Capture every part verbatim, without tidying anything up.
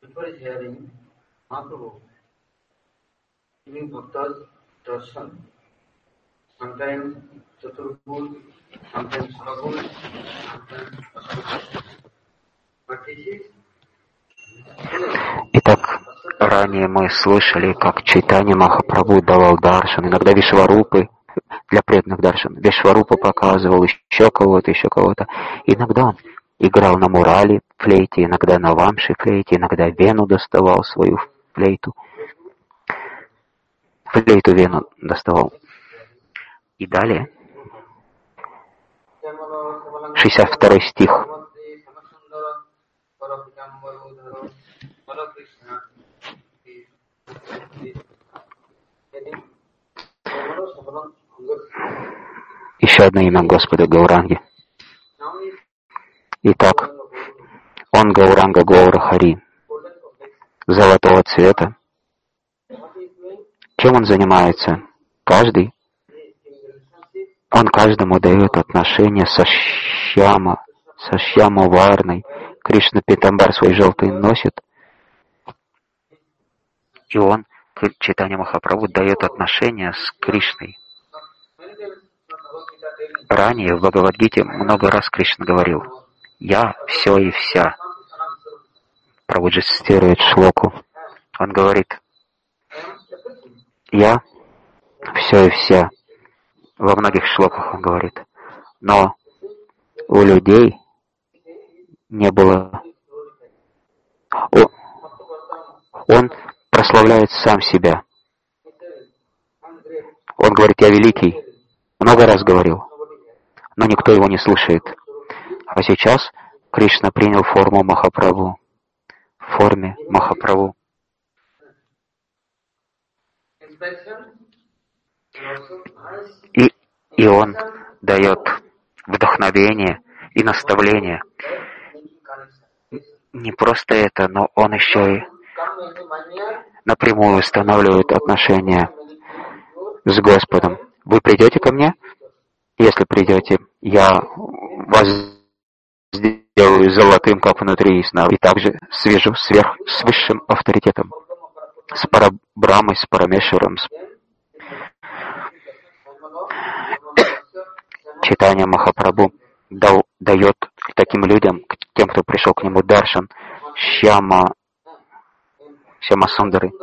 Before hearing Mahaprabhu giving bhaktas darshan, sometimes Chaturbhud, sometimes Sagul, sometimes Asagul. But this is Итак, ранее мы слышали, как Чайтанья Махапрабху давал даршан, иногда Вишварупы, для преданных даршан. Вишварупа показывал еще кого-то, еще кого-то. Иногда он играл на мурали, флейте, иногда на вамши флейте, иногда вену доставал свою флейту. Флейту вену доставал. И далее, шестьдесят второй стих. Еще одно имя Господа Гауранги. Итак, он Гауранга Гаура Хари, золотого цвета. Чем он занимается? Каждый. Он каждому дает отношения со Шьяма, со Шьяма Варной. Кришна Питамбар свой желтый носит. И он, Чайтанья Махапрабху, дает отношения с Кришной. Ранее в Бхагавад-гите много раз Кришна говорил: «Я все и вся». Прабхуджи цитирует шлоку. Он говорит: «Я все и вся». Во многих шлоках он говорит. Но у людей не было... Он прославляет сам себя. Он говорит: «Я великий». Много раз говорил, но никто его не слушает. А сейчас Кришна принял форму Махапрабху. В форме Махапрабху. И, и он дает вдохновение и наставление. Не просто это, но он еще и напрямую устанавливает отношения с Господом. Вы придете ко мне? Если придете, я вас сделаю золотым, как внутри ясно, и также свяжу сверх с высшим авторитетом, с Парабрамой, с Парамешваром. Чайтанья Махапрабху дал, дает таким людям, тем, кто пришел к нему, даршан, Шьяма, Шьяма Сундары.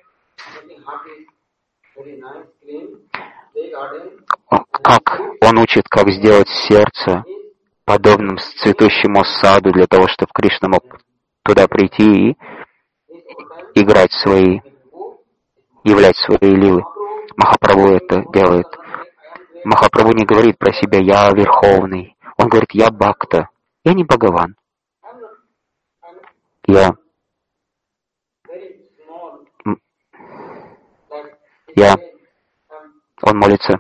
Как он учит, как сделать сердце подобным цветущему саду, для того, чтобы Кришна мог туда прийти и играть свои, являть свои лилы. Махапрабху это делает. Махапрабху не говорит про себя: «Я верховный». Он говорит: «Я бхакта». Я не Бхагаван. Я... Я... Он молится.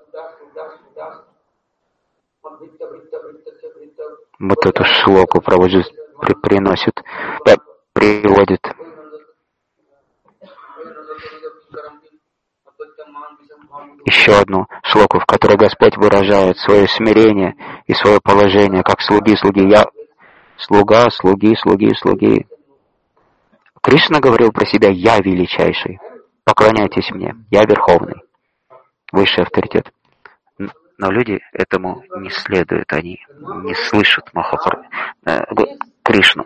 Вот эту шлоку Прабхуджи при, приносит, да, приводит. Еще одну шлоку, в которой Господь выражает свое смирение и свое положение, как слуги, слуги. Я слуга, слуги, слуги, слуги. Кришна говорил про себя: «Я величайший, поклоняйтесь мне, я верховный». Высший авторитет. Но люди этому не следуют, они не слышат Махапрабху, э, Кришну.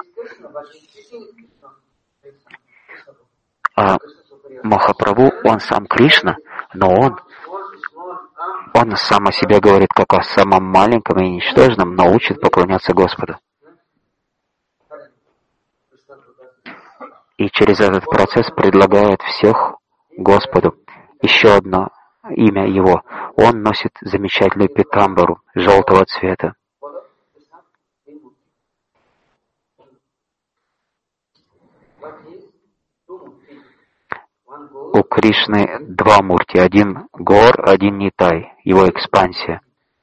А Махапрабху, он сам Кришна, но он, он сам о себе говорит как о самом маленьком и ничтожном, но учит поклоняться Господу. И через этот процесс предлагает всех Господу. Еще одно имя его. Он носит замечательную питамбару желтого цвета. У Кришны два мурти. Один Гор, один Нитай. Его экспансия.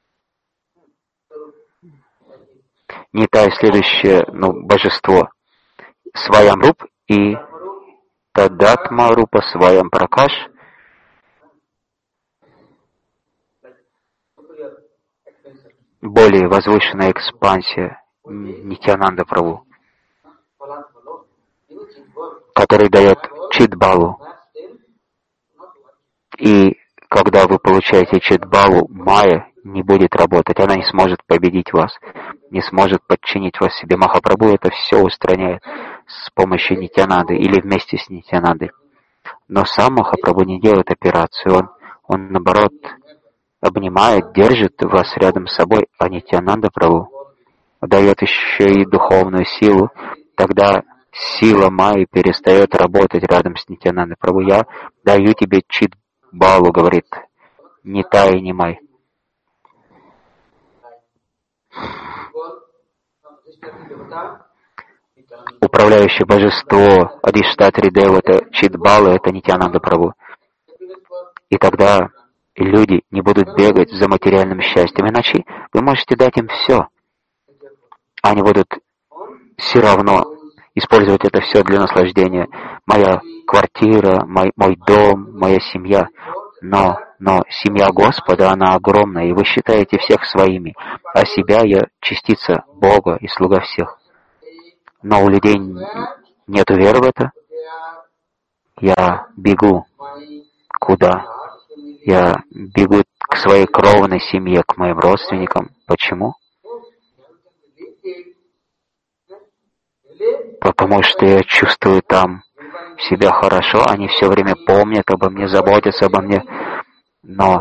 Нитай — следующее, ну, божество. Сваямруп и Тадатма Рупа Сваям Пракаш. Более возвышенная экспансия Нитьянанда Прабху. который дает чит-балу. И когда вы получаете чит-балу, майя не будет работать, она не сможет победить вас, не сможет подчинить вас себе. Махапрабху это все устраняет с помощью Нитьянанды или вместе с Нитьянандой. Но сам Махапрабху не делает операцию, он, он наоборот обнимает, держит вас рядом с собой, а Нитьянанда Прабху дает еще и духовную силу. Тогда сила майи перестает работать рядом с Нитьянандой Прабху. Я даю тебе чит-балу, говорит Нитай Нимай. Управляющее божество Адиштатри Девата Чит-бала — это Нитьянанда Прабху. И тогда люди не будут бегать за материальным счастьем, иначе вы можете дать им все. Они будут все равно использовать это все для наслаждения. Моя квартира, мой, мой дом, моя семья. Но, но семья Господа, она огромная, и вы считаете всех своими, а себя я частица Бога и слуга всех. Но у людей нет веры в это. Я бегу. Куда? Я бегу к своей кровной семье, к моим родственникам. Почему? Потому что я чувствую там себя хорошо, они все время помнят обо мне, заботятся обо мне. Но,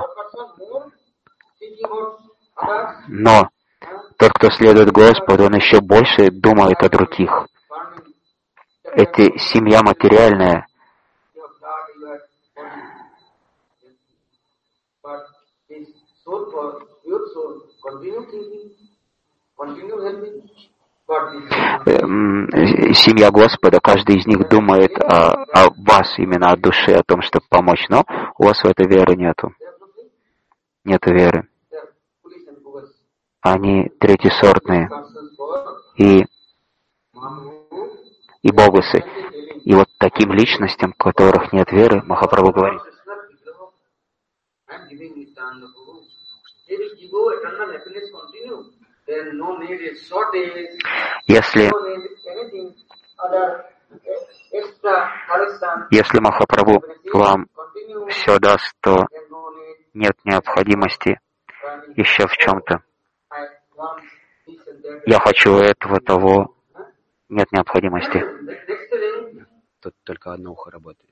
но тот, кто следует Господу, он еще больше думает о других. Это семья материальная. Семья Господа, каждый из них думает о, о вас, именно о душе, о том, чтобы помочь. Но у вас в этой веры нету. Нету веры. Они третьесортные. И, и богусы. И вот таким личностям, у которых нет веры, Махапрабху говорит: Если, если Махапрабху вам все даст, то нет необходимости еще в чем-то. Я хочу этого, того. Нет необходимости. Тут только одно ухо работает.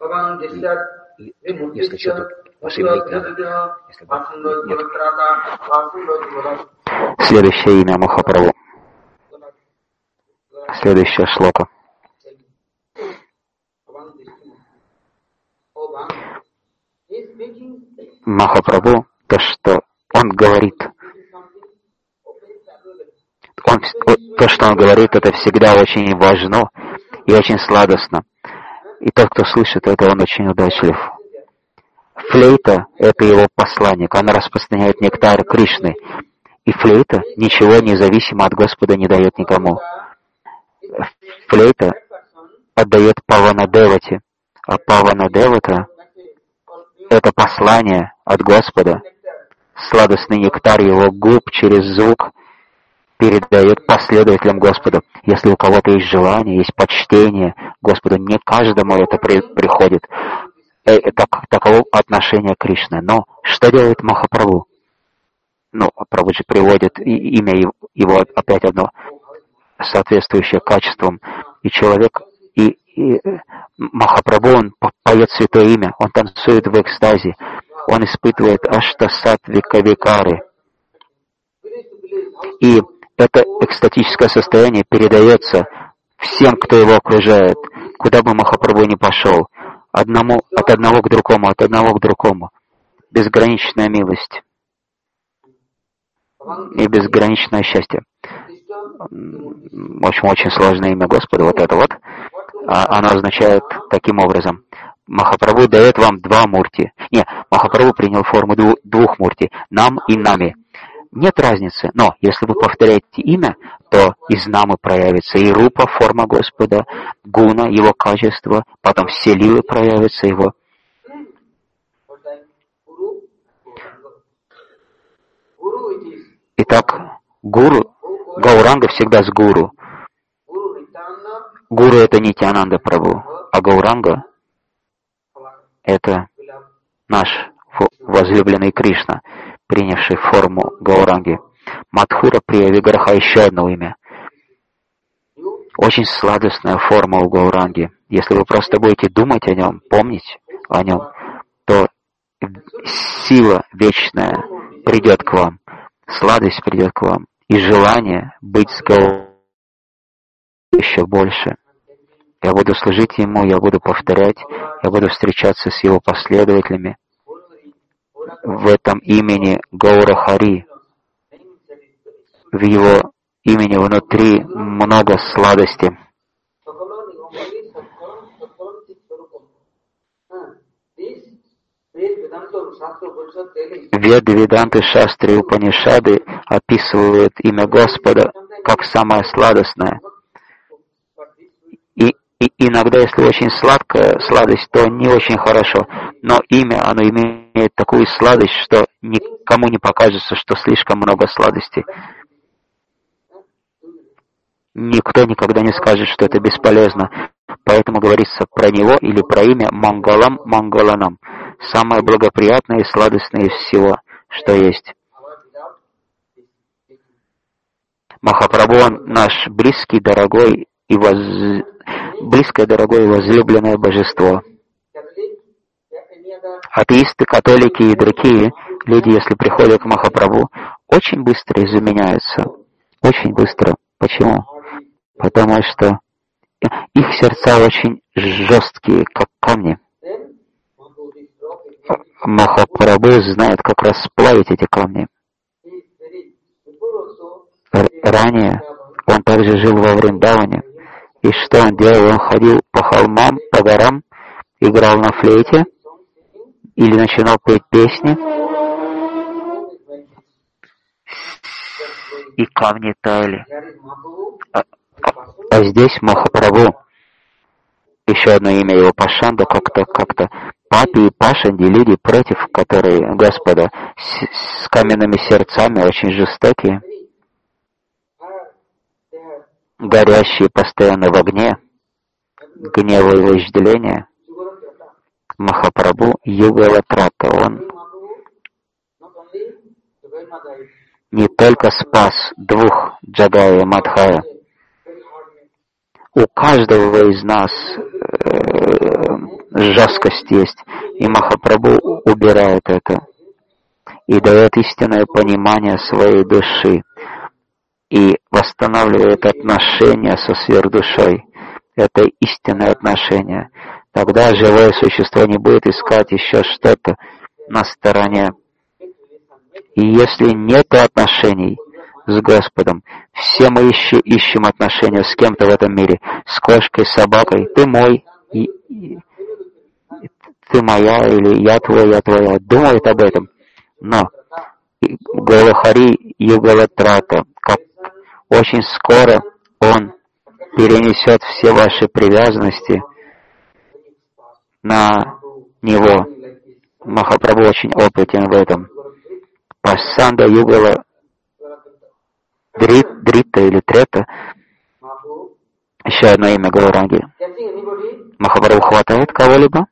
Если что-то пошевелить надо. Если нет. Следующее имя Махапрабху. Следующая шлока. Махапрабху, то, что он говорит, он, то, что он говорит, это всегда очень важно и очень сладостно. И тот, кто слышит это, он очень удачлив. Флейта — это его посланник, она распространяет нектар Кришны. И флейта ничего независимо от Господа не дает никому. Флейта отдает Паванадевате, а Паванадевата — это послание от Господа. Сладостный нектар его губ через звук передает последователям Господа. Если у кого-то есть желание, есть почтение Господу, не каждому это при, приходит. Это таково отношение Кришны. Но что делает Махапрабху? Ну, Прабхуджи приводит имя его опять одно, соответствующее качествам. И человек, и, и Махапрабху, он поет святое имя, он танцует в экстазе, он испытывает аштасатвика викары. И это экстатическое состояние передается всем, кто его окружает, куда бы Махапрабху ни пошел, одному, от одного к другому, от одного к другому. Безграничная милость и безграничное счастье. Очень-очень сложное имя Господа, вот это вот. Оно означает таким образом: Махапрабху дает вам два мурти. Не, Махапрабху принял форму двух мурти, нам и нами. Нет разницы, но если вы повторяете имя, то из намы проявится и рупа, форма Господа, гуна, его качество, потом все лилы проявятся его. Итак, гуру, Гауранга всегда с гуру. Гуру — это Нитьянанда Прабху, А Гауранга — это наш возлюбленный Кришна, принявший форму Гауранги. Мадхура Прия Виграха — еще одно имя. Очень сладостная форма у Гауранги. Если вы просто будете думать о нем, помнить о нем, то сила вечная придет к вам, сладость придет к вам, и желание быть с Гауранги еще больше. Я буду служить ему, я буду повторять, я буду встречаться с его последователями. В этом имени Гаура Хари, в его имени внутри много сладости. Веды, Веданты, Шастры и Упанишады описывают имя Господа как самое сладостное. И, и иногда, если очень сладкая сладость, то не очень хорошо. Но имя, оно имеет такую сладость, что никому не покажется, что слишком много сладости. Никто никогда не скажет, что это бесполезно. Поэтому говорится про него или про имя Мангалам Мангаланам. Самое благоприятное и сладостное из всего, что есть. Махапрабху, он наш близкий, дорогой и воз... близкое, дорогое и возлюбленное божество. Атеисты, католики и другие люди, если приходят к Махапрабху, очень быстро изменяются. Очень быстро. Почему? Потому что их сердца очень жесткие, как камни. Махапрабху знает, как расплавить эти камни. Р- ранее он также жил во Вриндаване. И что он делал? Он ходил по холмам, по горам, играл на флейте или начинал петь песни, и камни таяли. А, а, а здесь Махапрабху, еще одно имя его Пашанда, как-то, как-то Папи и Пашанди, люди против, которые, Господа, с, с каменными сердцами, очень жестокие, горящие постоянно в огне, гнева и вожделения. Махапрабху Югалатрата, он не только спас двух Джагая и Мадхая. У каждого из нас э, жесткость есть, и Махапрабху убирает это и дает истинное понимание своей души и восстанавливает отношения со сверхдушой. Это истинное отношение. Тогда живое существо не будет искать еще что-то на стороне. И если нет отношений с Господом, все мы ищем, ищем отношения с кем-то в этом мире, с кошкой, с собакой. Ты мой, и, и, ты моя, или я твой, я твоя. Думает об этом. Но Галахари Югалатрата, как очень скоро он перенесет все ваши привязанности на него. Махапрабху очень опытен в этом. Пасанда Югала Дрит, Дрита или Трета, еще одно имя Гауранги. Махапрабху хватает кого-либо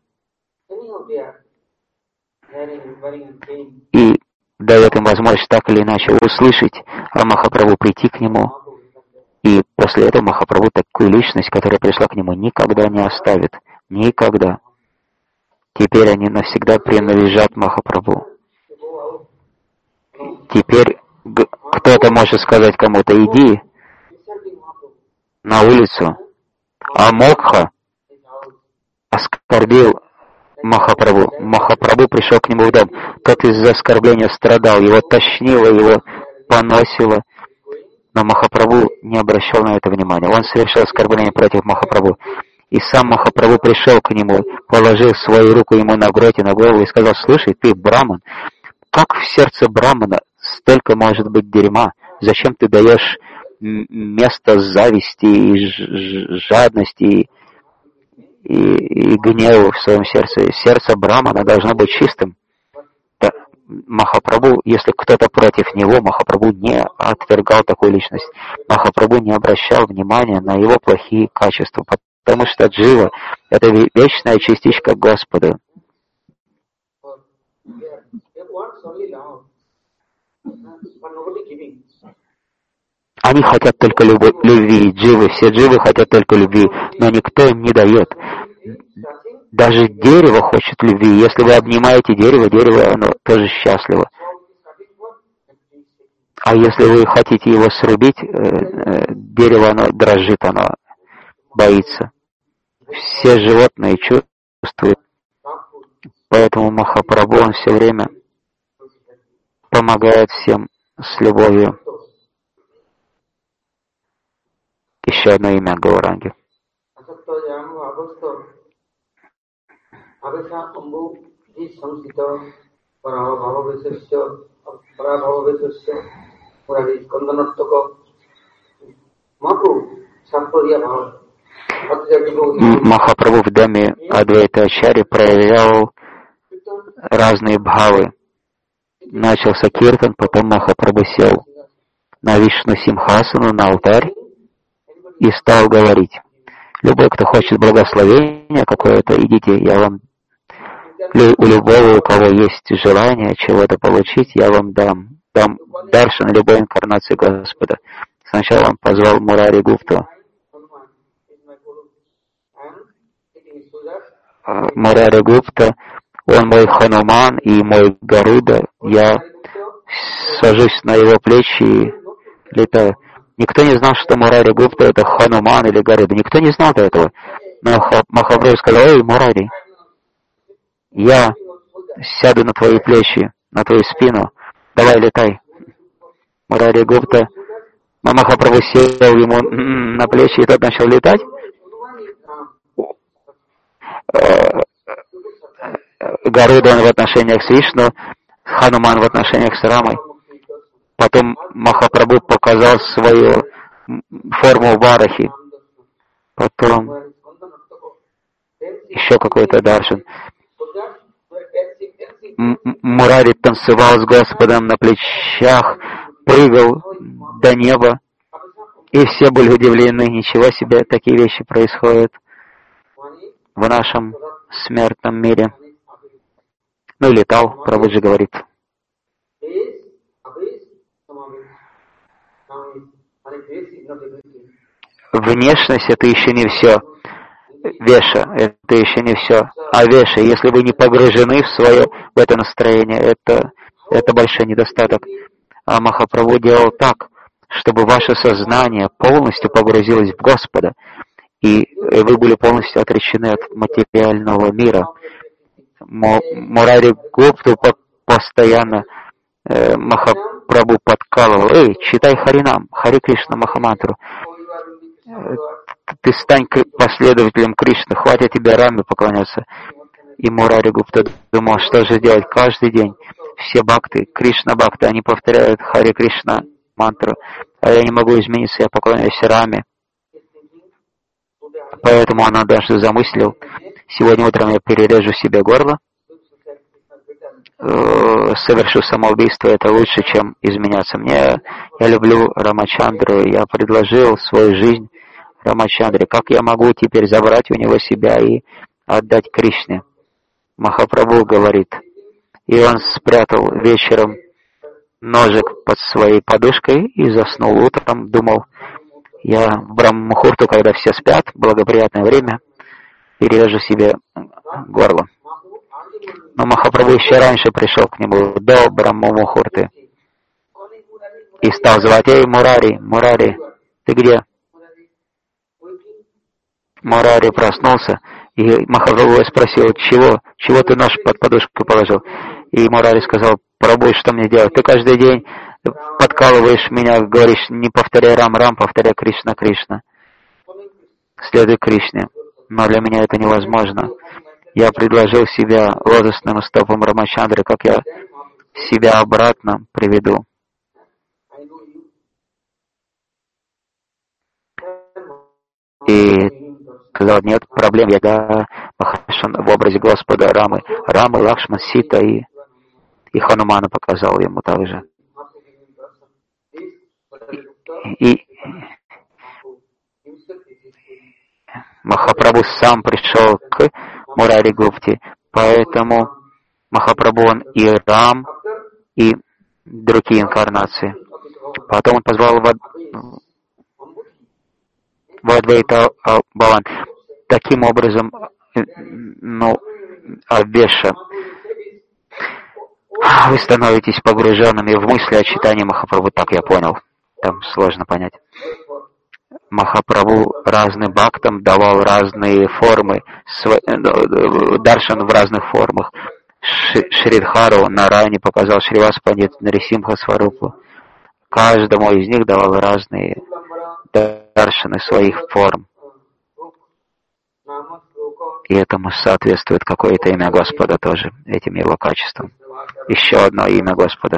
и дает им возможность так или иначе услышать, а Махапрабху прийти к нему. И после этого Махапрабху такую личность, которая пришла к нему, никогда не оставит. Никогда. Теперь они навсегда принадлежат Махапрабху. Теперь кто-то может сказать кому-то: иди на улицу. А Мокха оскорбил Махапрабху. Махапрабху пришел к нему в дом. Тот из-за оскорбления страдал, его тошнило, его поносило. Но Махапрабху не обращал на это внимания. Он совершил оскорбление против Махапрабху. И сам Махапрабху пришел к нему, положил свою руку ему на грудь и на голову и сказал: слушай, ты браман, как в сердце брамана столько может быть дерьма? Зачем ты даешь место зависти и жадности и, и, и гневу в своем сердце? Сердце брамана должно быть чистым. Да, Махапрабху, если кто-то против него, Махапрабху не отвергал такую личность. Махапрабху не обращал внимания на его плохие качества, потому что Джива — Это вечная частичка Господа. Они хотят только любви, дживы, все дживы хотят только любви, но никто им не дает. Даже дерево хочет любви. Если вы обнимаете дерево, дерево, оно тоже счастливо. А если вы хотите его срубить, дерево, оно дрожит, оно боится. Все животные чувствуют. Поэтому Махапрабху, он все время помогает всем с любовью. Еще одно имя Гауранги. Махапрабху в доме Адвайта Ачарьи проявлял разные бхавы. Начался киртан, потом Махапрабху сел на Вишну Симхасану, на алтарь, и стал говорить: любой, кто хочет благословения какое-то, идите, я вам, у любого, у кого есть желание чего-то получить, я вам дам, дам даршан любой инкарнации Господа. Сначала он позвал Мурари Гупту. Мурари Гупта, он мой Хануман и мой Гаруда, я сажусь на его плечи и летаю. Никто не знал, что Мурари Гупта это Хануман или Гаруда. Никто не знал до этого. Но Махапрабху сказал: эй, Мурари, я сяду на твои плечи, на твою спину, давай летай. Мурари Гупта, Махапрабху сел ему на плечи, и тот начал летать. Гаруда он в отношениях с Вишну, Хануман в отношениях с Рамой. Потом Махапрабху показал свою форму Варахи. Потом еще какой-то даршан. Мурари танцевал с Господом на плечах, прыгал до неба. И все были удивлены, ничего себе, такие вещи происходят в нашем смертном мире. Ну и летал, Прабхуджи говорит. Внешность — это еще не все. Веша — это еще не все. А веша, если вы не погружены в свое, в это настроение, это, это большой недостаток. А Махапрабху делал так, чтобы ваше сознание полностью погрузилось в Господа, и вы были полностью отречены от материального мира. Мурари Гупту постоянно э, Махапрабху подкалывал: эй, читай Харинам, Хари Кришна Махамантру. Ты стань последователем Кришны, хватит тебе Раме поклоняться. И Мурари Гупта думал, что же делать каждый день. Все бхакты, Кришна бхакты, они повторяют Хари Кришна мантру, а я не могу измениться, я поклоняюсь Раме. Поэтому он однажды замыслил: сегодня утром я перережу себе горло, совершу самоубийство, это лучше, чем изменяться. Мне, я люблю Рамачандру, я предложил свою жизнь Рамачандре. Как я могу теперь забрать у него себя и отдать Кришне? Махапрабху говорит. И он спрятал вечером ножик под своей подушкой и заснул. Утром думал: я в Брахма-мухурту, когда все спят, благоприятное время, перережу себе горло. Но Махапрабху еще раньше пришел к нему, до Брахма-мухурты, и стал звать: эй, Мурари, Мурари, ты где? Мурари проснулся, и Махапрабху спросил: чего? Чего ты нож под подушку положил? И Мурари сказал: Прабху, что мне делать? Ты каждый день подкалываешь меня, говоришь: не повторяй Рам, Рам, повторяй Кришна, Кришна. Следуй Кришне. Но для меня это невозможно. Я предложил себя лотосным стопам Рамачандры, как я себя обратно приведу. И сказал: нет проблем, я да, Махарашан в образе Господа Рамы, Рамы, Лакшман, Сита и, и Ханумана показал ему также. И Махапрабху сам пришел Мурари Гупти. Поэтому Махапрабху он и Рам, и другие инкарнации. Потом он позвал Вад... Вадвайта Баван. Таким образом, ну, Авеша, вы становитесь погруженными в мысли о читании Махапрабху. Так я понял. Там сложно понять. Махапрабху разным бхактам давал разные формы, даршан в разных формах. Шридхару Нарайни показал Шривас Пандит Нарисимха Сварупу. Каждому из них давал разные даршаны своих форм. И этому соответствует какое-то имя Господа тоже, этим его качествам. Еще одно имя Господа.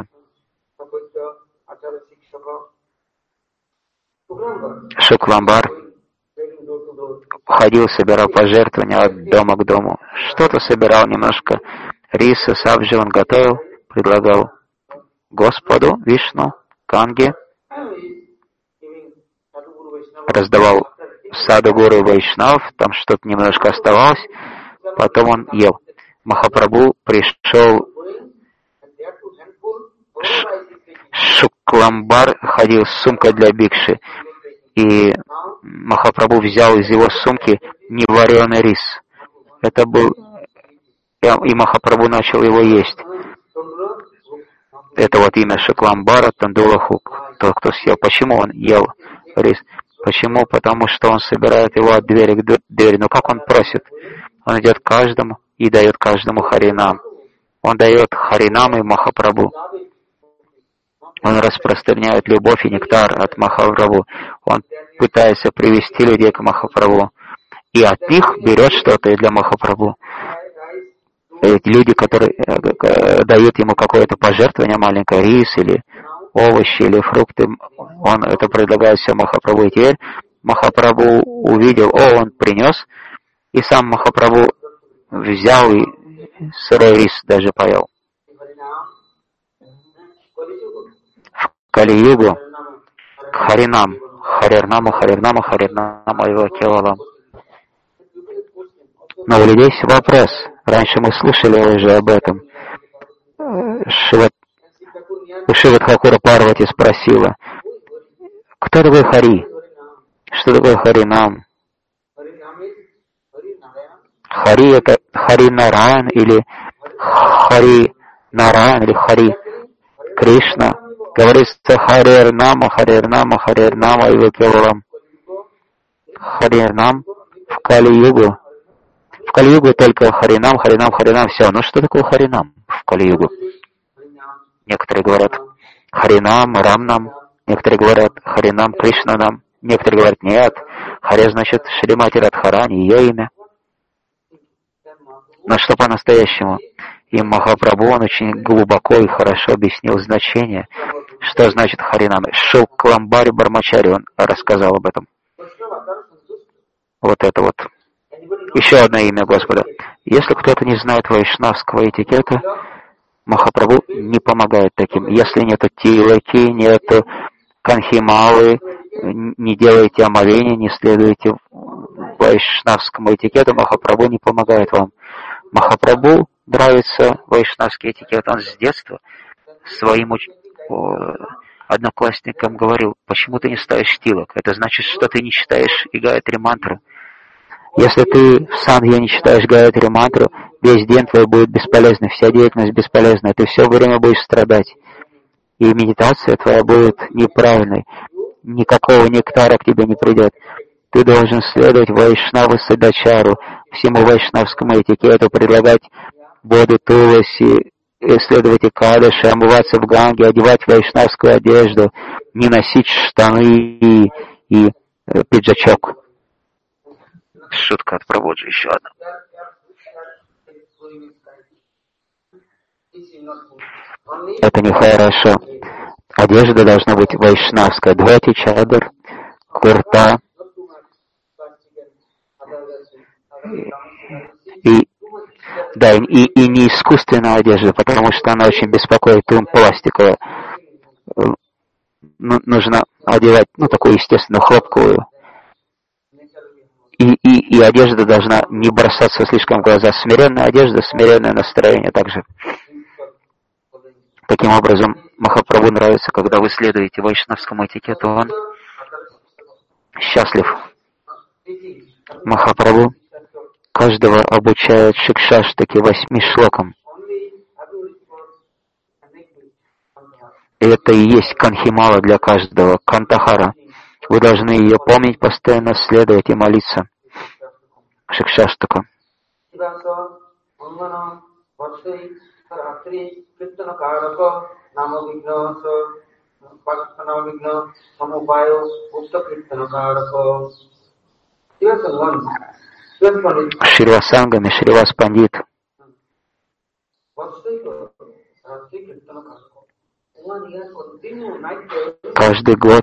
Шукламбар ходил, собирал пожертвования от дома к дому. Что-то собирал немножко. Риса, сабжи он готовил, предлагал Господу, Вишну, Канге. Раздавал Садхгуру Вайшнав, там что-то немножко оставалось. Потом он ел. Махапрабху пришел. Шукламбар ходил с сумкой для бикши. И Махапрабху взял из его сумки невареный рис. Это был... И Махапрабху начал его есть. Это вот имя Шукламбара, Тандулахук, тот, кто съел. Почему он ел рис? Почему? Потому что он собирает его от двери к двери. Но как он просит? Он идет каждому и дает каждому харинам. Он дает харинам и Махапрабху. Он распространяет любовь и нектар от Махапрабху. Он пытается привести людей к Махапрабху. И от них берет что-то и для Махапрабху. Эти люди, которые дают ему какое-то пожертвование, маленькое рис или овощи или фрукты, он это предлагает все Махапрабху. И теперь Махапрабху увидел, о, он принес, и сам Махапрабху взял и сырой рис даже поел. В Кали-югу Харинам, Харирнаму, Харирнаму, Харирнаму, его Кевалам. Но у людей есть вопрос. Раньше мы слышали уже об этом. Шива... Шива Тхакура Парвати спросила, кто такой Хари? Что такое Харинам? Хари это Хари Нараян или Хари Нараян или Хари Кришна. Говорится Харирнама, Харирнама, Харирнама и Вакевалам. Харирнам в Кали-югу. В Кали-югу только Харинам, Харинам, Харинам, все. Ну что такое Харинам в Кали-югу? Некоторые говорят Харинам, Рамнам, некоторые говорят Харинам, Кришнанам, некоторые говорят нет. Хари значит Шримати Радхарани, ее имя. Но что по-настоящему? И Махапрабху, он очень глубоко и хорошо объяснил значение, что значит Харинам. Шукламбари Бармачари, он рассказал об этом. Вот это вот. Еще одно имя Господа. Если кто-то не знает вайшнавского этикета, Махапрабху не помогает таким. Если нету тилаки, нету канхималы, не делаете омовения, не следуете вайшнавскому этикету, Махапрабху не помогает вам. Махапрабху нравится вайшнавский этикет. Он с детства своим уч... одноклассникам говорил, почему ты не ставишь тилак? Это значит, что ты не читаешь и гайатри мантру. Если ты в сангье не читаешь гайатри мантру, весь день твой будет бесполезный, вся деятельность бесполезна, ты все время будешь страдать. И медитация твоя будет неправильной. Никакого нектара к тебе не придет. Ты должен следовать вайшнаву садачару, всему вайшнавскому этикету, предлагать боды туласи, исследовать икадыши, омываться в Ганге, одевать вайшнавскую одежду, не носить штаны и, и э, пиджачок. Шутка от Прабхуджи еще одна. Это нехорошо. Одежда должна быть вайшнавская. Двати чадр, курта. И, да, и, и не искусственная одежда, потому что она очень беспокоит ум, пластиковая. Ну, нужно одевать, ну, такую естественную хлопковую. И, и, и одежда должна не бросаться слишком в глаза. Смиренная одежда, смиренное настроение также. Таким образом, Махапрабху нравится, когда вы следуете вайшнавскому этикету, он счастлив. Махапрабху каждого обучает шикшаштаки восьми шлокам. И это и есть канхимала для каждого, кантахара. Вы должны ее помнить, постоянно следовать и молиться. Шикшаштака. Шривасангами, Шривас Пандит. Каждый год,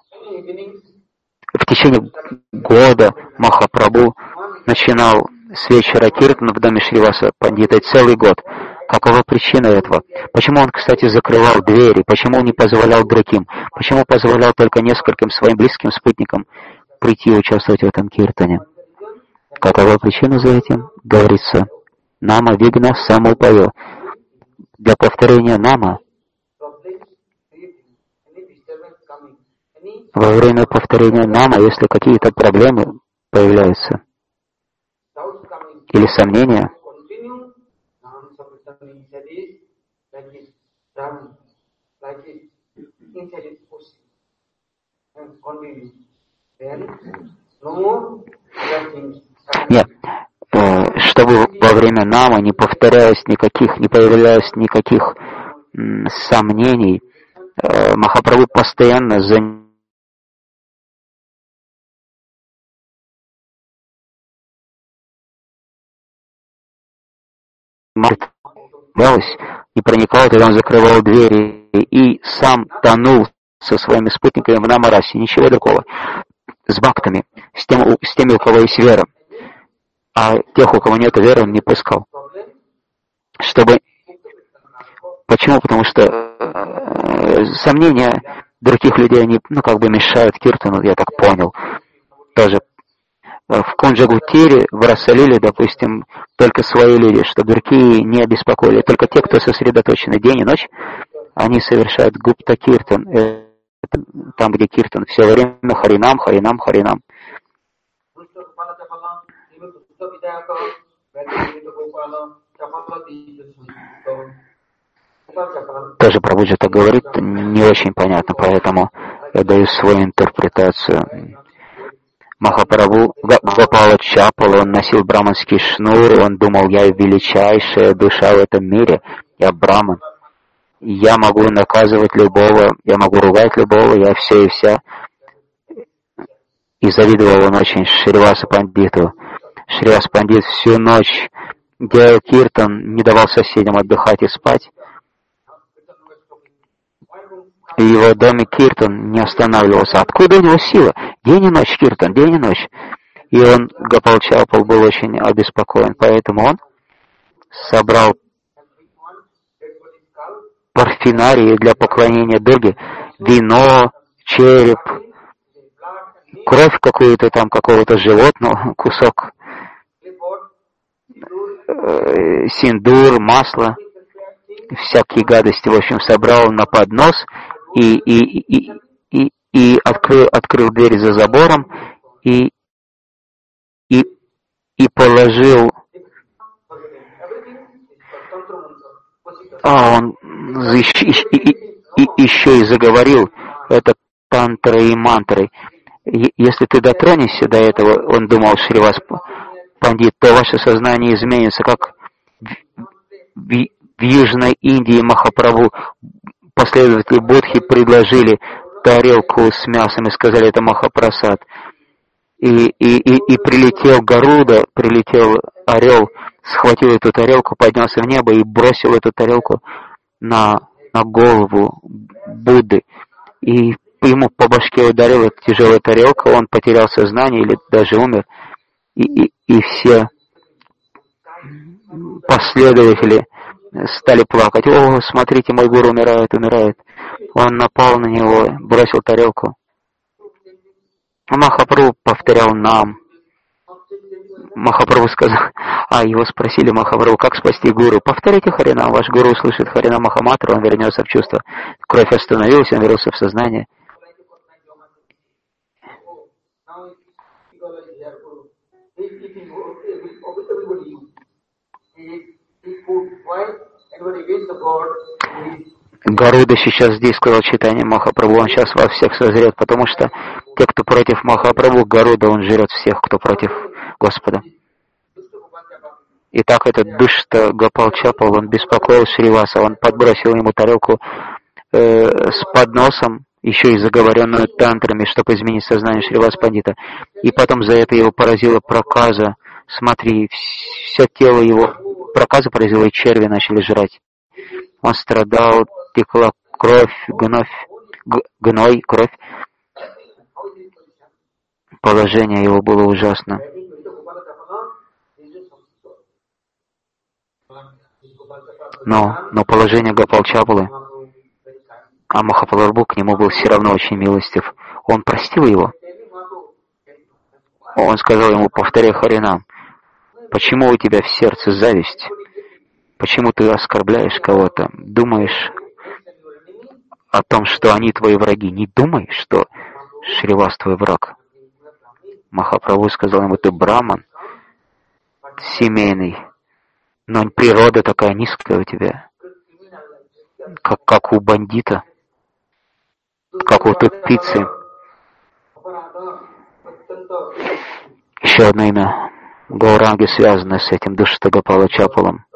в течение года Махапрабху начинал с вечера киртана в доме Шриваса Пандита, целый год. Какова причина этого? Почему он, кстати, закрывал двери? Почему он не позволял другим? Почему позволял только нескольким своим близким спутникам прийти и участвовать в этом киртане? Какова причина за этим? Говорится, нама вигна самупайо. Для повторения нама во время повторения нама, если какие-то проблемы появляются или сомнения, нет, чтобы во время нама, не повторяясь никаких, не появлялось никаких м, сомнений, э, Махапрабху постоянно занимался не проникал, тогда он закрывал двери и сам тонул со своими спутниками в намарасе, ничего другого, с бхактами, с, тем, с теми, у кого есть вера, а тех, у кого нет веры, он не пускал. Чтобы... Почему? Потому что э, сомнения других людей, они, ну, как бы мешают киртану, я так понял. Тоже в Кунджагутире, в Расалиле, допустим, только свои люди, чтобы другие не обеспокоили. Только те, кто сосредоточены день и ночь, они совершают гупта киртан. Это там, где киртан. Все время харинам, харинам, харинам. Тоже Прабхуджи так говорит, не очень понятно, поэтому я даю свою интерпретацию. Махапрабху Гопала Чапала, он носил браманский шнур, он думал, я величайшая душа в этом мире, я браман. Я могу наказывать любого, я могу ругать любого, я все и вся. И завидовал он очень Шриваса Пандиту. Шривас Пандит всю ночь делал киртан, не давал соседям отдыхать и спать. И в его доме киртан не останавливался. Откуда у него сила? День и ночь киртан, день и ночь. И он, Гопал Чапал, был очень обеспокоен. Поэтому он собрал парфинарии для поклонения Дурге, вино, череп, кровь какую-то там, какого-то животного, кусок, э, синдур, масло, всякие гадости, в общем, собрал на поднос и, и, и, и, и открыл, открыл дверь за забором и, и, и положил. А он еще, и, и, еще и заговорил, это тантры и мантры. Если ты дотронешься до этого, он думал, Шривас Пандит, то ваше сознание изменится, как в, в Южной Индии Махапрабху последователи Будхи предложили тарелку с мясом и сказали, это Махапрасад. И, и, и, и прилетел Гаруда, прилетел орел, схватил эту тарелку, поднялся в небо и бросил эту тарелку на, на голову Будды. И ему по башке ударила тяжелая тарелка, он потерял сознание или даже умер. И, и, и все последователи стали плакать. О, смотрите, мой гуру умирает, умирает. Он напал на него, бросил тарелку. Махапрабху повторял нам. Махапрабху сказал, а его спросили Махапрабху, как спасти гуру. Повторите Харинам, ваш гуру услышит Харинам Махамантру, он вернется в чувство. Кровь остановилась, он вернулся в сознание. Гаруда сейчас здесь, сказал Чайтанья Махапрабху, он сейчас во всех созрет, потому что те, кто против Махапрабху, Гаруда, он жрет всех, кто против Господа. Итак, этот Душта Гопал Чапал, он беспокоил Шриваса, он подбросил ему тарелку э, с подносом, еще и заговоренную тантрами, чтобы изменить сознание Шриваса Пандита. И потом за это его поразила проказа. Смотри, все тело его, проказа поразила, и черви начали жрать. Он страдал, текла кровь, гной, гной, кровь. Положение его было ужасно. Но, но положение Гопал Чапалы, а Махапрабху к нему был все равно очень милостив. Он простил его. Он сказал ему, повторяй Харинам, почему у тебя в сердце зависть? Почему ты оскорбляешь кого-то? Думаешь о том, что они твои враги? Не думай, что Шривас твой враг. Махапрабху сказал ему, ты браман, семейный, но природа такая низкая у тебя, как, как у бандита, как у тупицы. Еще одно имя Гауранги связано с этим Душта Гопала Чапалом.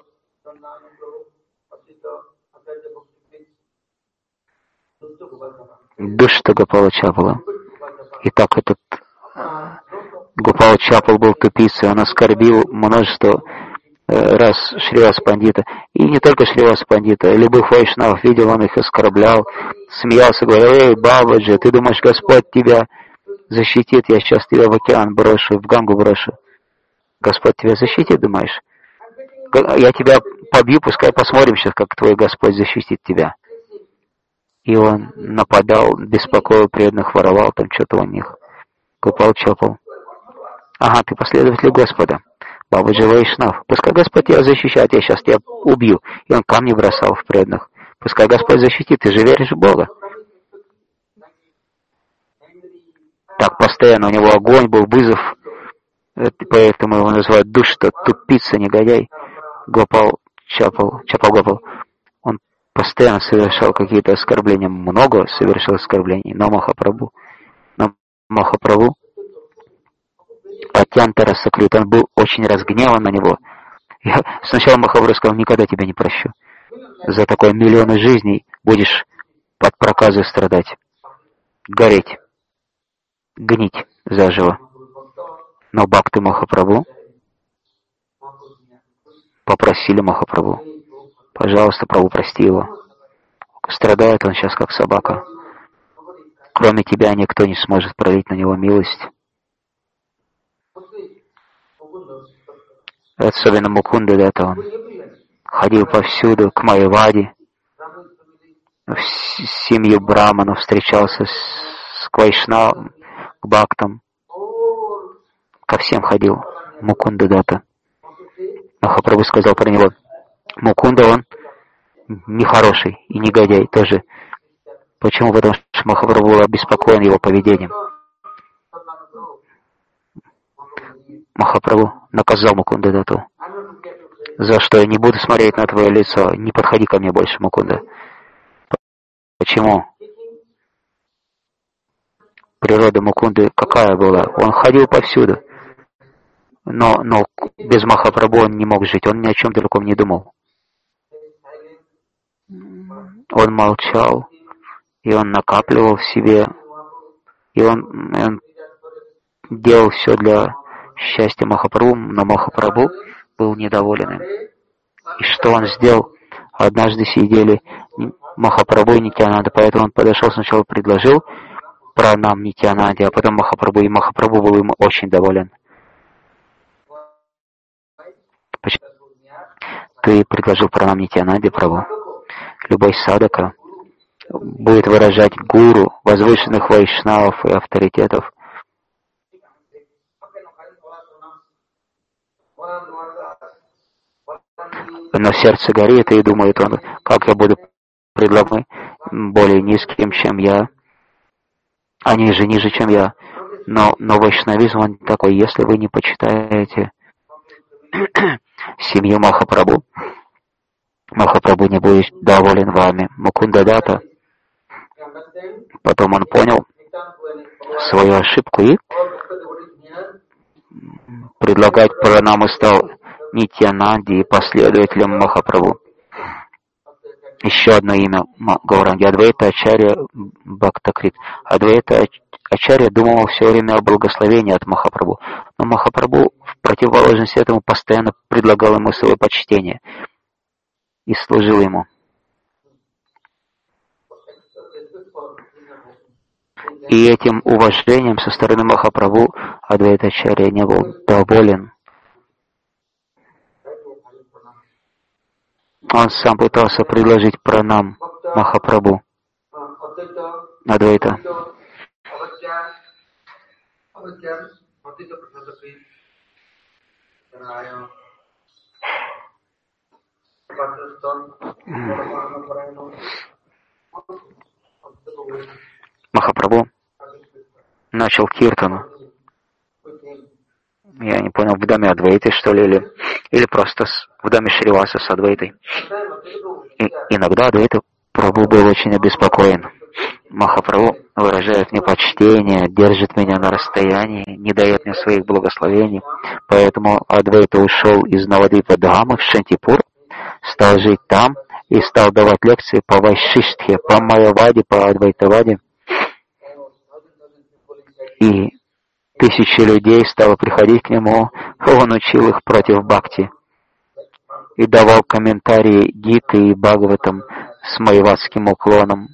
Душта Гопала Чапала. Итак, этот Гопал Чапал был тупицей, он оскорбил множество раз Шриваса Пандита. И не только Шриваса Пандита, любых вайшнавов видел, он их оскорблял, смеялся, говорил, эй, Бабаджи, ты думаешь, Господь тебя защитит, я сейчас тебя в океан брошу, в Гангу брошу. Господь тебя защитит, думаешь? Я тебя побью, пускай посмотрим сейчас, как твой Господь защитит тебя. И он нападал, беспокоил преданных, воровал там что-то у них. Гопал Чапал. Ага, ты последователь Господа. Бабаджи Вайшнав. Пускай Господь тебя защищает, я сейчас тебя убью. И он камни бросал в преданных. Пускай Господь защитит, ты же веришь в Бога. Так постоянно у него огонь был, вызов. Поэтому его называют Душта, тупица, негодяй. Гопал Чапал, Чапал Гопал. Он постоянно совершал какие-то оскорбления. Много совершил оскорблений. Но Махапрабху, но Махапрабху Атьянта Расакрит, он был очень разгневан на него. Я сначала Махапрабху сказал, никогда тебя не прощу. За такое миллионы жизней будешь под проказой страдать, гореть, гнить заживо. Но Бхакты Махапрабху попросили Махапрабху, пожалуйста, Прабху, прости его. Страдает он сейчас как собака. Кроме тебя никто не сможет пролить на него милость. Особенно Мукунда, да, то он ходил повсюду, к Майяваде, в семью браманов, встречался с, к Вайшнавам, к Бхактам, ко всем ходил. Мукунда Дата. Махапрабху сказал про него, Мукунда, он нехороший и негодяй тоже. Почему? Потому что Махапрабху был обеспокоен его поведением. Махапрабху наказал Мукунда Дату. За что я не буду смотреть на твое лицо, не подходи ко мне больше, Мукунда. Почему? Природа Мукунды какая была? Он ходил повсюду. Но, но без Махапрабху он не мог жить, он ни о чем другом не думал. Он молчал, и он накапливал в себе, и он, он делал все для счастья Махапрабху, но Махапрабху был недоволен им. И что он сделал? Однажды сидели Махапрабху и Нитьянанда, поэтому он подошел, сначала предложил пранам Нитьянанде, а потом Махапрабху, и Махапрабху был ему очень доволен. Почему? Ты предложил пранам Нитьянанде, Прабху. Любой садака будет выражать гуру, возвышенных вайшнавов и авторитетов. Но сердце горит, и думает он, как я буду предлагать более низким, чем я, они же ниже, чем я. Но, но вайшнавизм, он такой, если вы не почитаете семью Махапрабху, Махапрабху не будет доволен вами. Мукундадата. Потом он понял свою ошибку и предлагать пранаму стал Нитьянанди и последователем Махапрабху. Еще одно имя Гауранги. Адвайта Ачарья Бхактакрит. Адвайта Ачарья думал все время о благословении от Махапрабху. Но Махапрабху, в противоположность этому, постоянно предлагал ему свое почтение и служил ему. И этим уважением со стороны Махапрабху Адвайта Ачарья не был доволен. Он сам пытался предложить пранам Махапрабху. Адвайта. Махапрабху начал киртану. Я не понял, в доме Адвайты, что ли, или, или просто с, в доме Шриваса с Адвайтой. И иногда Адвайта Прабху был очень обеспокоен. Махапрабху выражает мне почтение, держит меня на расстоянии, не дает мне своих благословений. Поэтому Адвайта ушел из Навадвипа Дхамы в Шантипур, стал жить там и стал давать лекции по Вайшиштхе, по Майяваде, по Адвайтаваде. И тысячи людей стало приходить к нему, он учил их против бхакти и давал комментарии Гиты и Бхагаватам с майявадским уклоном.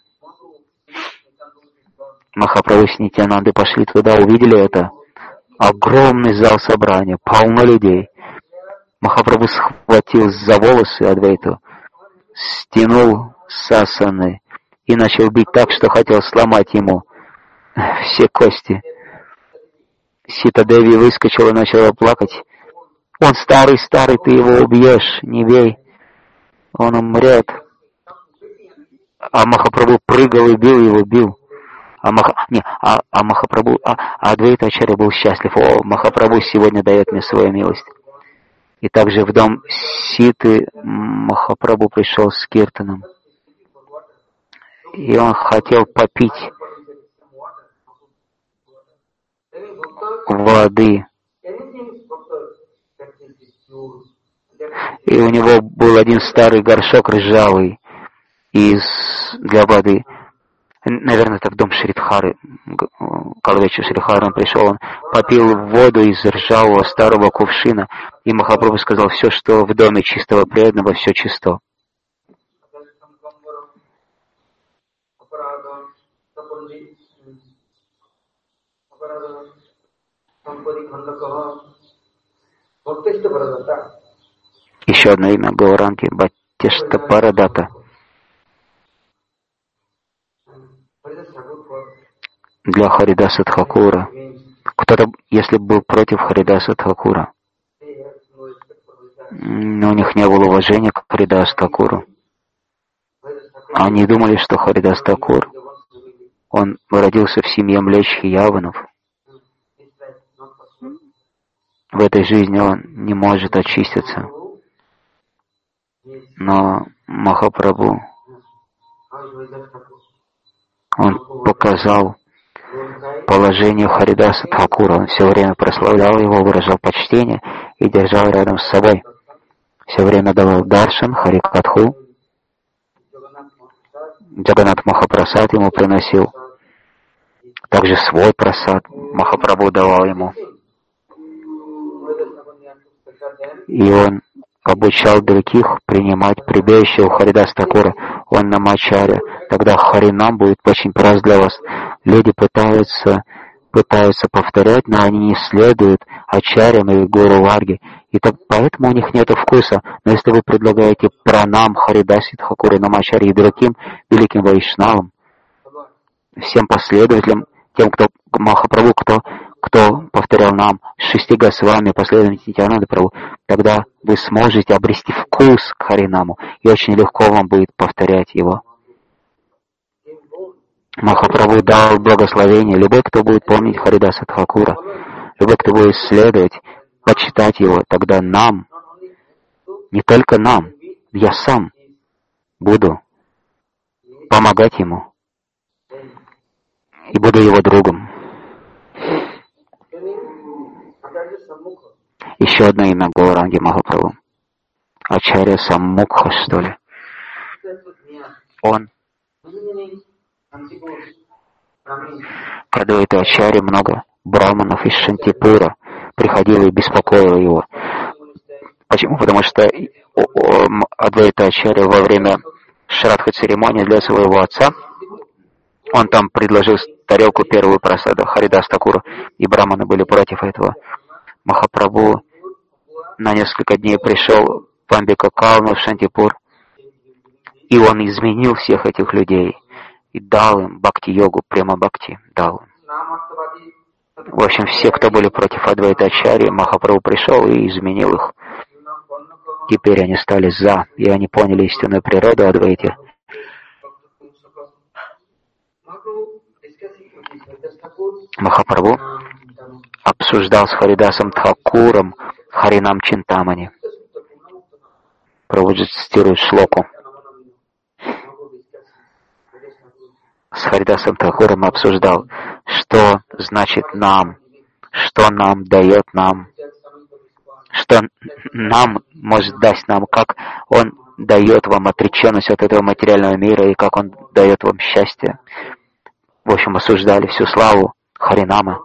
Махапрабху с Нитьянандой пошли туда, увидели это. Огромный зал собрания, полно людей. Махапрабху схватил за волосы Адвайту, стянул с асаны и начал бить так, что хотел сломать ему все кости. Сита-деви выскочила и начала плакать. Он старый, старый, ты его убьешь, не бей. Он умрет. А Махапрабху прыгал и бил его, бил. А, Маха... Не, а, а Махапрабху, а, а Адвайта Ачарья был счастлив. О, Махапрабху сегодня дает мне свою милость. И также в дом Ситы Махапрабху пришел с киртаном. И он хотел попить воды. И у него был один старый горшок ржавый из, для воды. Наверное, это в дом Шридхары, к Алвечу Шридхары он пришел, он попил воду из ржавого старого кувшина, и Махапрабху сказал, все, что в доме чистого преданного, все чисто. Еще одно имя Гауранги Бхаттишта Парадата. Для Харидаса Тхакура. Кто-то, если был против Харидаса Тхакура, но у них не было уважения к Харидасу Тхакуру. Они думали, что Харидас Тхакур, он родился в семье Млечхи Яванов. В этой жизни он не может очиститься. Но Махапрабху, он показал положение Харидаса Тхакура. Он все время прославлял его, выражал почтение и держал рядом с собой. Все время давал даршан, харикатху. Джаганат Махапрасад ему приносил. Также свой прасад Махапрабху давал ему. И он обучал других принимать прибежище у Харидаса Тхакура. Он намачаря. Тогда Харинам будет очень прост для вас. Люди пытаются, пытаются повторять, но они не следуют ачарям и гуру Варги. И так, поэтому у них нет вкуса. Но если вы предлагаете пранам Харидасе Тхакуре, намачаре и другим великим вайшнавам, всем последователям, тем, кто Махапрабху, кто, кто повторял нам шести Госвами, последовательности Нитьянанды Прабху, тогда вы сможете обрести вкус к Харинаму, и очень легко вам будет повторять его. Махапрабху дал благословение. Любой, кто будет помнить Харидаса Тхакура, любой, кто будет следовать, почитать его, тогда нам, не только нам, я сам буду помогать ему и буду его другом. Еще одно имя Гауранги Махапрабху. Ачарья Саммукха, что ли. Он, когда у этого Ачарьи много браманов из Шантипура приходило и беспокоило его. Почему? Потому что Адвайта Ачарья во время шрадха церемонии для своего отца, он там предложил тарелку первую прасада Харидас Такура, и браманы были против этого. Махапрабху на несколько дней пришел в Амбика Калну, в Шантипур, и он изменил всех этих людей и дал им бхакти-йогу, прямо бхакти дал им. В общем, все, кто были против Адвайта Ачарьи, Махапрабху пришел и изменил их. Теперь они стали за, и они поняли истинную природу Адвайти. Махапрабху обсуждал с Харидасом Тхакуром Харинам Чинтамани. Прабхуджи цитирует шлоку. С Харидасом Тхакуром обсуждал, что значит нам, что нам дает нам, что нам может дать нам, как он дает вам отреченность от этого материального мира и как он дает вам счастье. В общем, осуждали всю славу Харинама.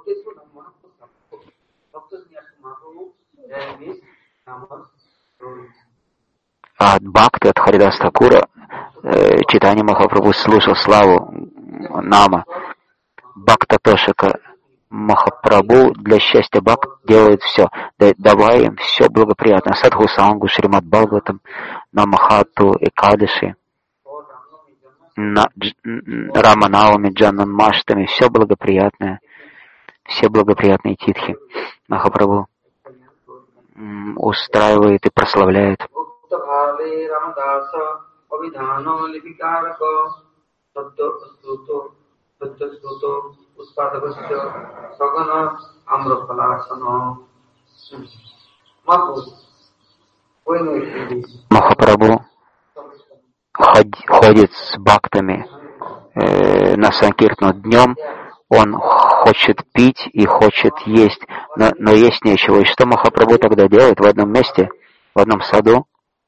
А от Бхакти, от Харидаса Такура, э, Чайтанья Махапрабху слушал славу Нама. Бхакта Тошика Махапрабху для счастья Бхакт делает все. Давай им все благоприятно. Садху Сангу, Шримад Бхагаватам, Намахату, Экадаши, на, Раманауми, Джанан Маштами, все благоприятное, все благоприятные титхи Махапрабху м, устраивает и прославляет. Махапрабху ходит с бхактами э, на санкиртну днем, он хочет пить и хочет есть, но, но есть нечего. И что Махапрабху тогда делает в одном месте, в одном саду?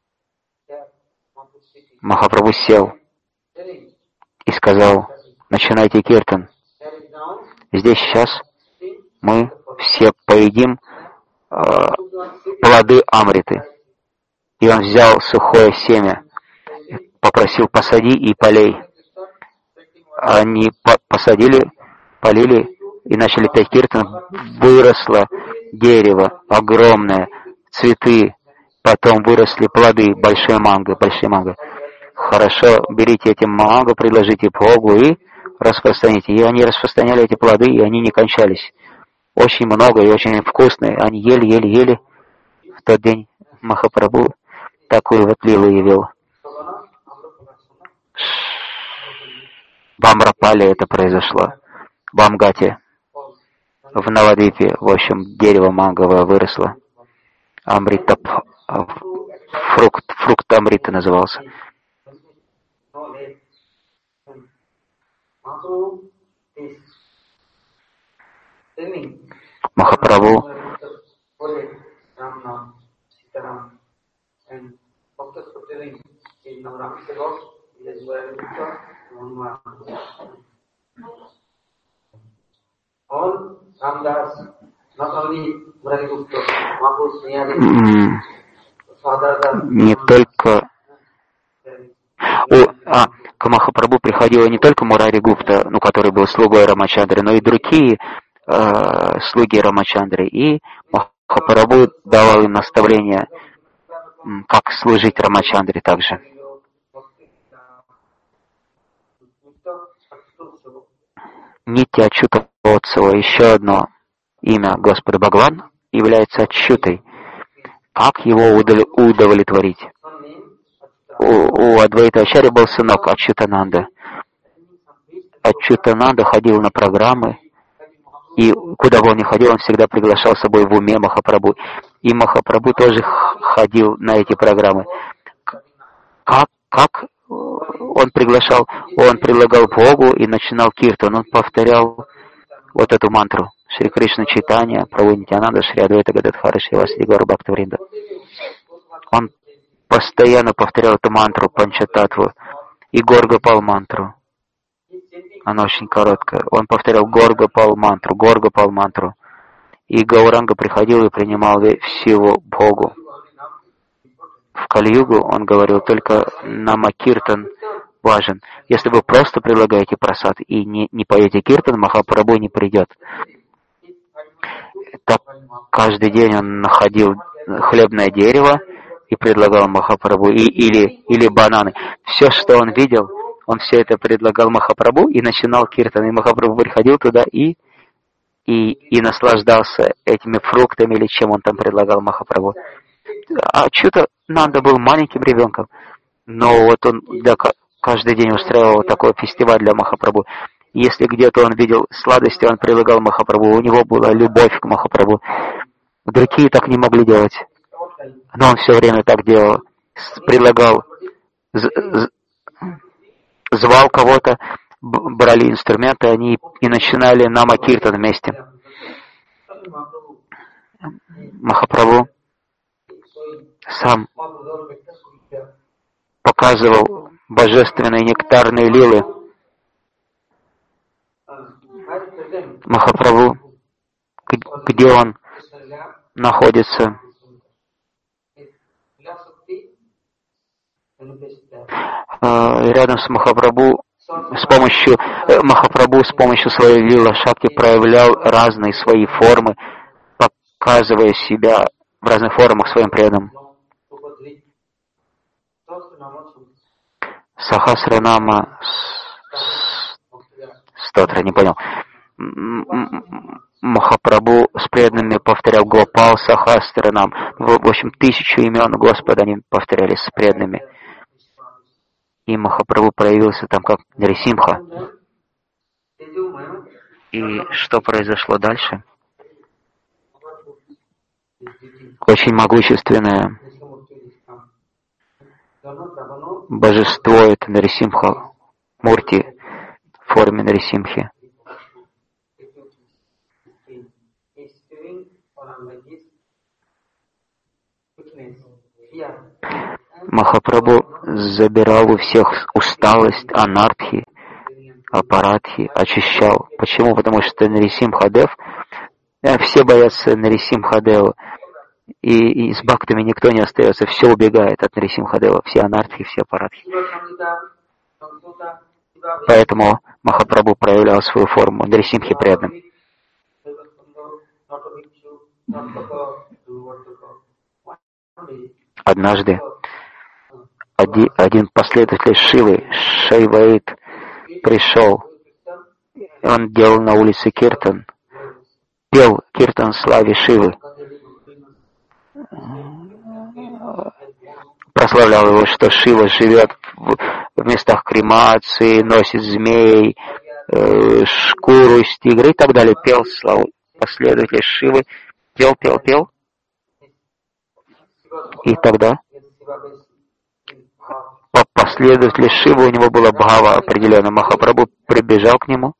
Махапрабху сел и сказал: начинайте киртан. Здесь сейчас мы все поедим э, плоды амриты. И он взял сухое семя, попросил: посади и полей. Они по посадили, полили и начали петь киртан. Выросло дерево огромное, цветы, потом выросли плоды, большой манго, большие манго. Хорошо, берите эти манго, предложите Богу и распространите. И они распространяли эти плоды, и они не кончались. Очень много и очень вкусные. Они ели, ели, ели. В тот день Махапрабху такую вот лилу явил. В Амрапале это произошло. В Амгате, в Навадвипе, в общем, дерево манговое выросло. Амрита, фрукт, фрукт Амрита назывался. Махапрабху не только О, а, к Махапрабху приходила не только Мурари Гупта, ну, который был слугой Рамачандры, но и другие э, слуги Рамачандры. И Махапрабху давал им наставления, как служить Рамачандре также. Нитья Ачюта Отцева, еще одно имя Господа Бхагаван является Ачютой. Как его удовлетворить? У, у Адвайта Ачарьи был сынок Ачютананда. Ачютананда ходил на программы, и куда бы он ни ходил, он всегда приглашал с собой в уме Махапрабху. И Махапрабху тоже ходил на эти программы. Как, как он приглашал? Он предлагал Богу и начинал киртан. Он повторял вот эту мантру. Шри Кришна Чайтанья, Прабху Нитьянанда, Шри Адвайта Гададхара, Шри Васади Гаура Бхактавринда. Он постоянно повторял эту мантру Панчататву и Горгопал мантру. Она очень короткая. Он повторял Горгопал мантру, Горгопал мантру. И Гауранга приходил и принимал всего Богу. В Кали-югу он говорил, только Намакиртан важен. Если вы просто предлагаете прасад и не, не поете киртан, Махапрабху не придет. Так каждый день он находил хлебное дерево и предлагал Махапрабху, и, или, или бананы. Все, что он видел, он все это предлагал Махапрабху и начинал киртан. И Махапрабху приходил туда и, и, и наслаждался этими фруктами или чем он там предлагал Махапрабху. А что-то Нанда был маленьким ребенком, но вот он да, каждый день устраивал такой фестиваль для Махапрабху. Если где-то он видел сладости, он предлагал Махапрабху. У него была любовь к Махапрабху. Другие так не могли делать. Но он все время так делал. Предлагал, звал кого-то, брали инструменты, они и начинали намакиртан вместе. Махапрабху сам показывал божественные нектарные лилы. Махапрабху, где он находится, рядом с Махапрабху, с помощью Махапрабху с помощью своей лила шакти проявлял разные свои формы, показывая себя в разных формах своим преданным. Сахасранама стотра, не понял. Махапрабху с преданными повторял Гопал Сахасранам. В общем, тысячу имен Господа они повторяли с преданными. И Махапрабху проявился там как Нарисимха. И что произошло дальше? Очень могущественное божество, это Нарисимха Мурти в форме Нарисимхи. Махапрабху забирал у всех усталость, анартхи, апаратхи, очищал. Почему? Потому что Нарисимхадев, все боятся Нарисимхадева, и, и с бхактами никто не остается, все убегает от Нарисимхадева, все анартхи, все апаратхи. Поэтому Махапрабху проявлял свою форму Нарисимхи преданным. Однажды один, один последователь Шивы, Шайваид, пришел. Он делал на улице киртан, пел киртан славе Шивы, прославлял его, что Шива живет в, в местах кремации, носит змей, э, шкуру из тигра и так далее. Пел славу последователя Шивы, пел, пел, пел. И тогда по последователю Шивы у него была бхава определенная. Махапрабху прибежал к нему,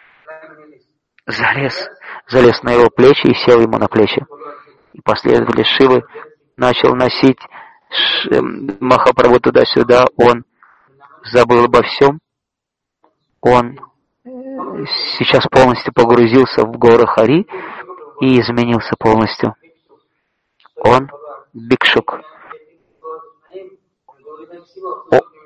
залез, залез на его плечи и сел ему на плечи. И последователь Шивы начал носить Махапрабху туда-сюда. Он забыл обо всем. Он сейчас полностью погрузился в горы Хари и изменился полностью. Он Бикшук.